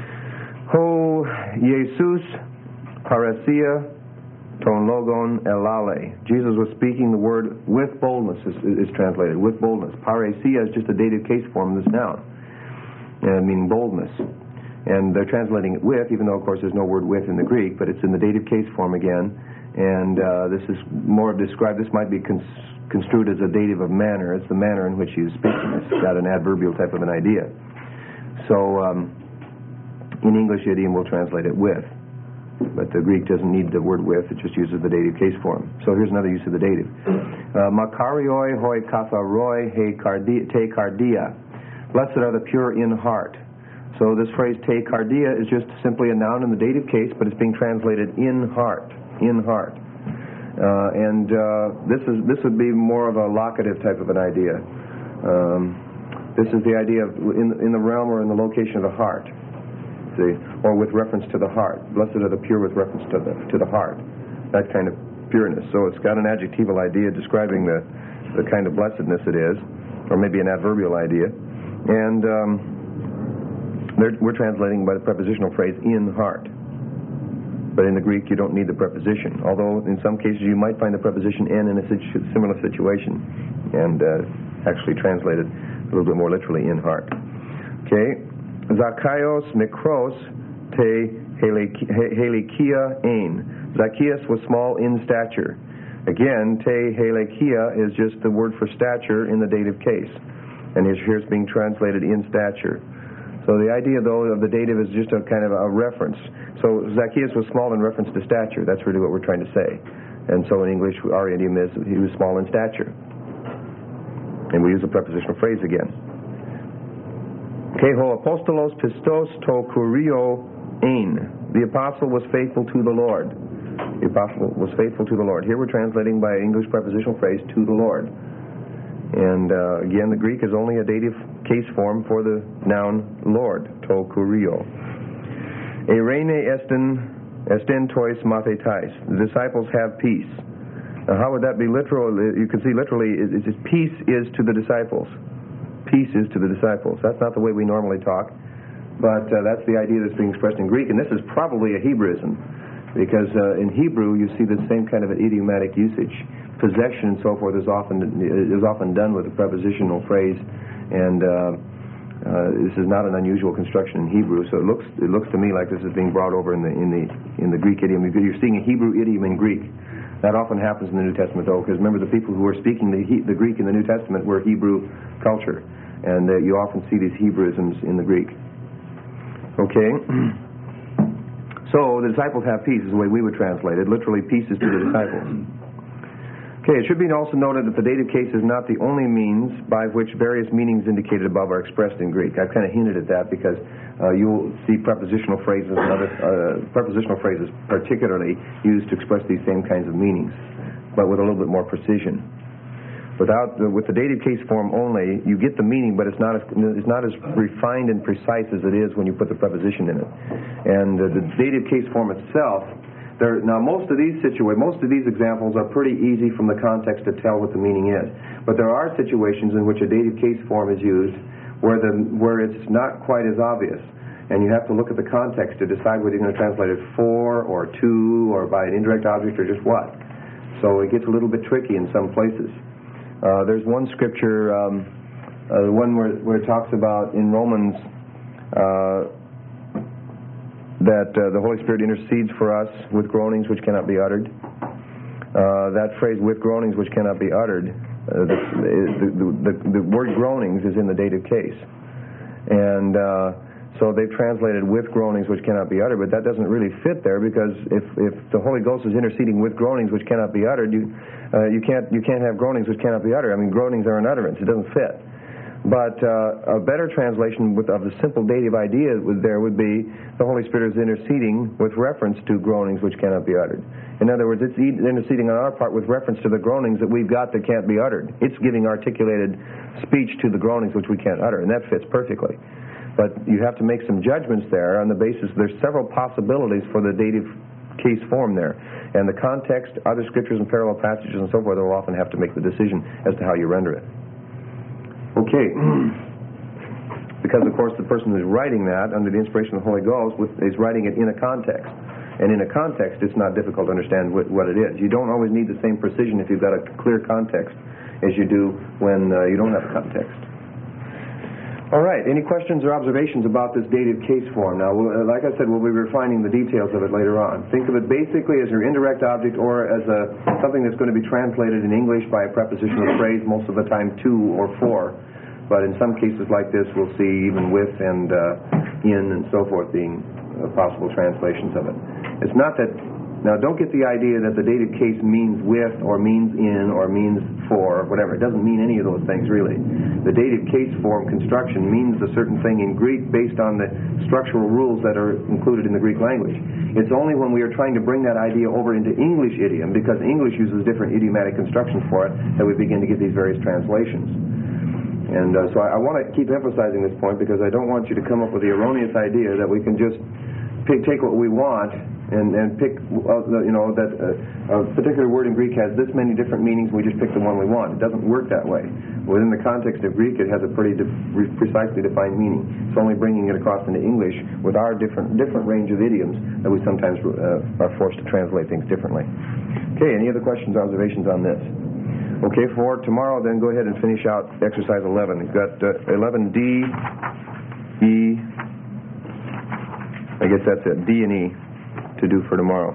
Ho Jesus paresia ton logon elale. Jesus was speaking the word with boldness, is, is translated, with boldness. Paresia is just a dative case form of this noun, uh, meaning boldness. And they're translating it with, even though, of course, there's no word with in the Greek, but it's in the dative case form again. And uh, this is more described, this might be cons- construed as a dative of manner. It's the manner in which he is speaking. It's got an adverbial type of an idea. So um, in English idiom, we'll translate it with. But the Greek doesn't need the word with, it just uses the dative case form. So here's another use of the dative. Uh, Makarioi hoi katharoi he cardia, te cardia. Blessed are the pure in heart. So this phrase te cardia is just simply a noun in the dative case, but it's being translated in heart. In heart. Uh, and uh, this is this would be more of a locative type of an idea. Um, this is the idea of in, in the realm or in the location of the heart. See, or with reference to the heart. Blessed are the pure with reference to the to the heart. That kind of pureness. So it's got an adjectival idea describing the, the kind of blessedness it is, or maybe an adverbial idea. And um, we're translating by the prepositional phrase in heart. But in the Greek, you don't need the preposition. Although in some cases you might find the preposition in in a situ- similar situation, and uh, actually translated a little bit more literally in heart. Okay. Zacchaeus mikros te helikia ein. Zacchaeus was small in stature. Again, te helikia is just the word for stature in the dative case. And here it's being translated in stature. So the idea, though, of the dative is just a kind of a reference. So Zacchaeus was small in reference to stature. That's really what we're trying to say. And so in English, our idiom is he was small in stature. And we use the prepositional phrase again. Keho apostolos pistos to kurio ein. The apostle was faithful to the Lord. The apostle was faithful to the Lord. Here we're translating by English prepositional phrase, to the Lord. And uh, again, the Greek is only a dative case form for the noun Lord, to kurio. Eirene esten esten tois mathetais. The disciples have peace. Now, how would that be literal? You can see literally, it, it, peace is to the disciples. Peace is to the disciples. That's not the way we normally talk, but uh, that's the idea that's being expressed in Greek, and this is probably a Hebraism, because uh, in Hebrew you see the same kind of an idiomatic usage. Possession and so forth is often is often done with a prepositional phrase, and uh, uh, this is not an unusual construction in Hebrew. So it looks it looks to me like this is being brought over in the in the in the Greek idiom. You're seeing a Hebrew idiom in Greek. That often happens in the New Testament, though, because remember the people who were speaking the he, the Greek in the New Testament were Hebrew culture, and uh, you often see these Hebraisms in the Greek. Okay. So the disciples have peace is the way we would translate it. Literally, peace is to the disciples. Okay, it should be also noted that the dative case is not the only means by which various meanings indicated above are expressed in Greek. I've kind of hinted at that because uh, you'll see prepositional phrases and other uh, prepositional phrases particularly used to express these same kinds of meanings, but with a little bit more precision. Without the, with the dative case form only, you get the meaning, but it's not as it's not as refined and precise as it is when you put the preposition in it. And uh, the dative case form itself. There, now, most of these situa- most of these examples are pretty easy from the context to tell what the meaning is. But there are situations in which a dative case form is used where the where it's not quite as obvious, and you have to look at the context to decide whether you're going to translate it for or to or by an indirect object or just what. So it gets a little bit tricky in some places. Uh, there's one scripture, um, uh, the one where, where it talks about in Romans. Uh, that uh, the Holy Spirit intercedes for us with groanings which cannot be uttered. Uh, that phrase, with groanings which cannot be uttered, uh, the, the, the, the word groanings is in the dative case. And uh, so they've translated with groanings which cannot be uttered, but that doesn't really fit there because if, if the Holy Ghost is interceding with groanings which cannot be uttered, you, uh, you, can't, you can't have groanings which cannot be uttered. I mean, groanings are an utterance. It doesn't fit. But uh, a better translation with, of the simple dative idea would, there would be the Holy Spirit is interceding with reference to groanings which cannot be uttered. In other words, it's interceding on our part with reference to the groanings that we've got that can't be uttered. It's giving articulated speech to the groanings which we can't utter, and that fits perfectly. But you have to make some judgments there on the basis there's several possibilities for the dative case form there. And the context, other scriptures and parallel passages and so forth will often have to make the decision as to how you render it. Okay. Because, of course, the person who's writing that under the inspiration of the Holy Ghost with, is writing it in a context. And in a context, it's not difficult to understand what, what it is. You don't always need the same precision if you've got a clear context as you do when uh, you don't have a context. All right, any questions or observations about this dative case form? Now, we'll, uh, like I said, we'll be refining the details of it later on. Think of it basically as your indirect object or as a, something that's going to be translated in English by a prepositional phrase, most of the time to or for. But in some cases like this, we'll see even with and uh, in and so forth being uh, possible translations of it. It's not that, now don't get the idea that the dative case means with or means in or means for, whatever. It doesn't mean any of those things, really. The dative case form construction means a certain thing in Greek based on the structural rules that are included in the Greek language. It's only when we are trying to bring that idea over into English idiom, because English uses different idiomatic constructions for it, that we begin to get these various translations. And uh, so I, I want to keep emphasizing this point because I don't want you to come up with the erroneous idea that we can just pick, take what we want and, and pick, uh, you know, that uh, a particular word in Greek has this many different meanings and we just pick the one we want. It doesn't work that way. Within the context of Greek, it has a pretty de- precisely defined meaning. It's only bringing it across into English with our different different range of idioms that we sometimes uh, are forced to translate things differently. Okay, any other questions or observations on this? Okay, for tomorrow, then go ahead and finish out exercise eleven. You've got uh, eleven D, E, I guess that's it, D and E to do for tomorrow.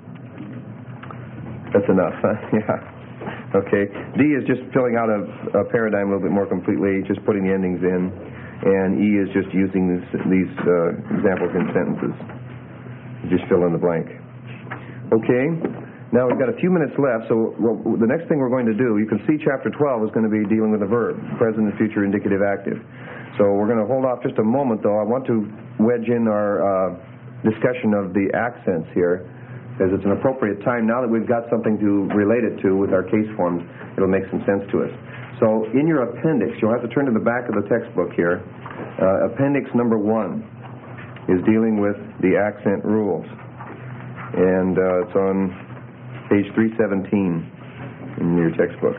That's enough, huh? Yeah. Okay. D is just filling out a, a paradigm a little bit more completely, just putting the endings in, and E is just using this, these uh, examples in sentences. Just fill in the blank. Okay. Now we've got a few minutes left, so well, the next thing we're going to do, you can see chapter twelve is going to be dealing with the verb, present and future indicative active. So we're going to hold off just a moment, though. I want to wedge in our uh, discussion of the accents here, because it's an appropriate time. Now that we've got something to relate it to with our case forms, it'll make some sense to us. So in your appendix, you'll have to turn to the back of the textbook here. Uh, appendix number one is dealing with the accent rules. And uh, it's on page three seventeen in your textbook.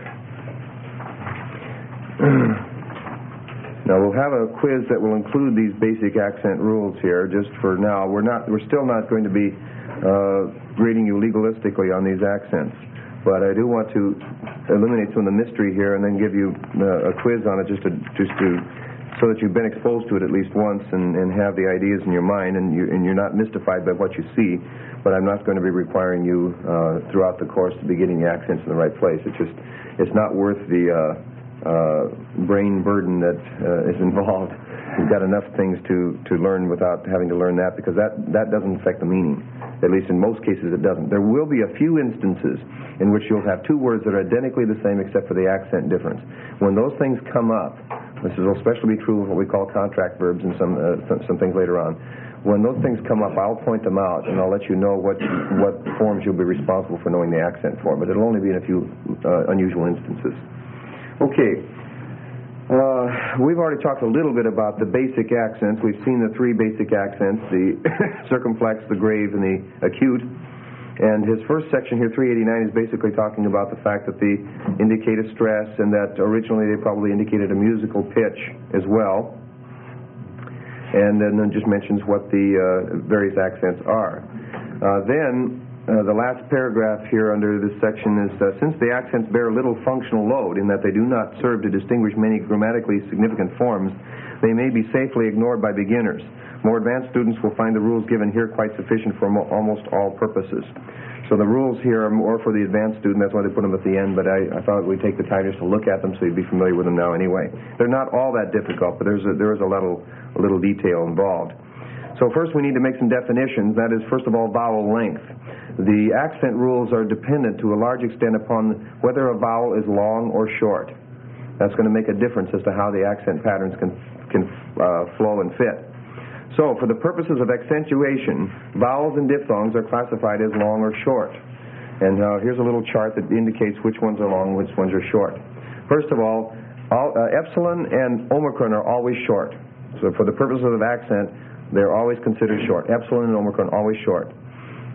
Now we'll have a quiz that will include these basic accent rules here. Just for now, we're not. We're still not going to be uh, grading you legalistically on these accents, but I do want to eliminate some of the mystery here and then give you uh, a quiz on it, just to just to so that you've been exposed to it at least once and, and have the ideas in your mind, and you and you're not mystified by what you see. But I'm not going to be requiring you uh, throughout the course to be getting the accents in the right place. It's just it's not worth the uh, uh, brain burden that uh, is involved. You've got enough things to, to learn without having to learn that, because that, that doesn't affect the meaning. At least in most cases it doesn't. There will be a few instances in which you'll have two words that are identically the same except for the accent difference. When those things come up, this will especially be true of what we call contract verbs and some, uh, some, some things later on. When those things come up, I'll point them out and I'll let you know what what forms you'll be responsible for knowing the accent for. But it'll only be in a few uh, unusual instances. Okay. Uh, we've already talked a little bit about the basic accents. We've seen the three basic accents, the circumflex, the grave, and the acute. And his first section here, three eighty-nine, is basically talking about the fact that they indicate a stress and that originally they probably indicated a musical pitch as well. And then just mentions what the uh, various accents are. Uh, then, uh, the last paragraph here under this section is, uh, since the accents bear little functional load in that they do not serve to distinguish many grammatically significant forms, they may be safely ignored by beginners. More advanced students will find the rules given here quite sufficient for mo- almost all purposes. So the rules here are more for the advanced student. That's why they put them at the end, but I, I thought we'd take the time just to look at them so you'd be familiar with them now anyway. They're not all that difficult, but there's a, there is a little, a little detail involved. So first we need to make some definitions. That is, first of all, vowel length. The accent rules are dependent to a large extent upon whether a vowel is long or short. That's going to make a difference as to how the accent patterns can, can uh, flow and fit. So, for the purposes of accentuation, vowels and diphthongs are classified as long or short. And uh, here's a little chart that indicates which ones are long and which ones are short. First of all, all uh, epsilon and omicron are always short. So for the purposes of accent, they're always considered short. Epsilon and omicron always short.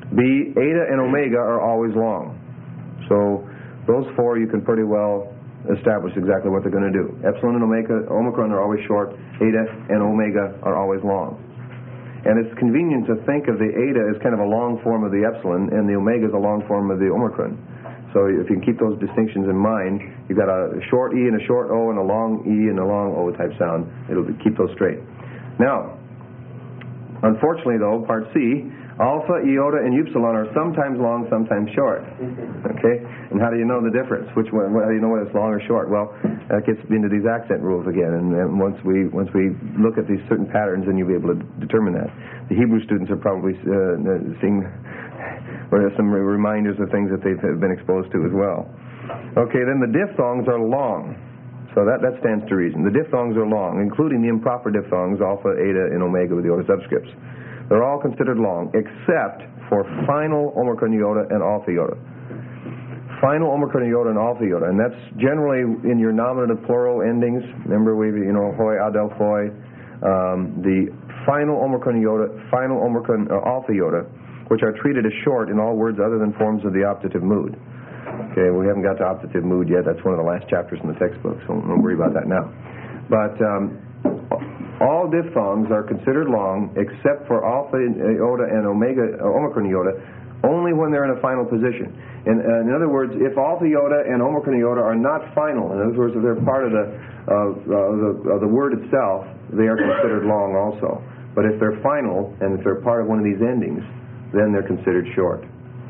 B, eta and omega are always long. So those four you can pretty well establish exactly what they're going to do. Epsilon and omega, omicron are always short. Eta and omega are always long. And it's convenient to think of the eta as kind of a long form of the epsilon, and the omega is a long form of the omicron. So if you can keep those distinctions in mind, you've got a short E and a short O and a long E and a long O type sound. It'll keep those straight. Now, unfortunately though, part C, alpha, iota, and upsilon are sometimes long, sometimes short. Okay? And how do you know the difference? Which one? How do you know whether it's long or short? Well, that gets into these accent rules again. And, and once we once we look at these certain patterns, then you'll be able to determine that. The Hebrew students are probably uh, seeing or there's some reminders of things that they've been exposed to as well. Okay, then the diphthongs are long. So that, that stands to reason. The diphthongs are long, including the improper diphthongs, alpha, eta, and omega with iota subscripts. They're all considered long, except for final omicron iota and alpha iota. Final omicron iota and alpha iota, and that's generally in your nominative plural endings. Remember, we, you know, hoi, adelphoi. Um, the final omicron iota, final omicron uh, alpha iota, which are treated as short in all words other than forms of the optative mood. Okay, we haven't got to optative mood yet. That's one of the last chapters in the textbook, so don't worry about that now. But um, all diphthongs are considered long except for alpha iota and omega uh, omicron iota only when they're in a final position. In, uh, in other words, if alpha iota and omicron iota are not final, in other words, if they're part of the, uh, uh, the, uh, the word itself, they are considered long also. But if they're final and if they're part of one of these endings, then they're considered short.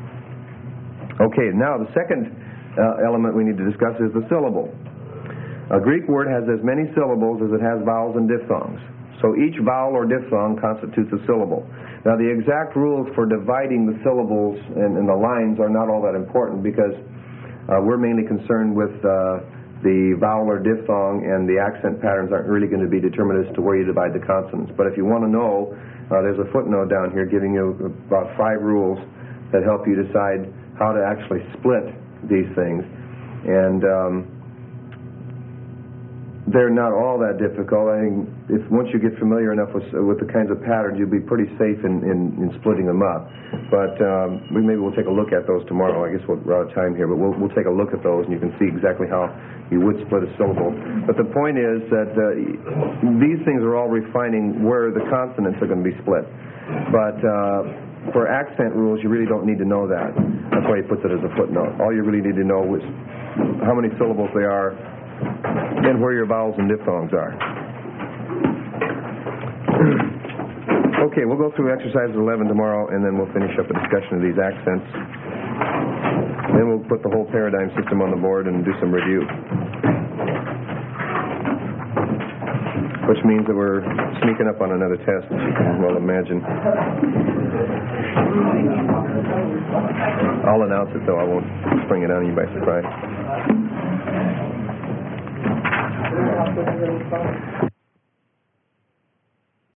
Okay, now the second uh, element we need to discuss is the syllable. A Greek word has as many syllables as it has vowels and diphthongs. So each vowel or diphthong constitutes a syllable. Now the exact rules for dividing the syllables and, and the lines are not all that important because uh, we're mainly concerned with uh, the vowel or diphthong, and the accent patterns aren't really going to be determined as to where you divide the consonants. But if you want to know, uh, there's a footnote down here giving you about five rules that help you decide how to actually split these things. And um, they're not all that difficult. I think if once you get familiar enough with, with the kinds of patterns, you'll be pretty safe in, in, in splitting them up. But um, we, maybe we'll take a look at those tomorrow. I guess we're out of time here, but we'll, we'll take a look at those, and you can see exactly how you would split a syllable. But the point is that uh, these things are all refining where the consonants are going to be split. But uh, for accent rules, you really don't need to know that. That's why he puts it as a footnote. All you really need to know is how many syllables they are and where your vowels and diphthongs are. Okay, we'll go through exercise eleven tomorrow, and then we'll finish up a discussion of these accents. Then we'll put the whole paradigm system on the board and do some review. Which means that we're sneaking up on another test, as you can well imagine. I'll announce it, though. I won't spring it on you by surprise.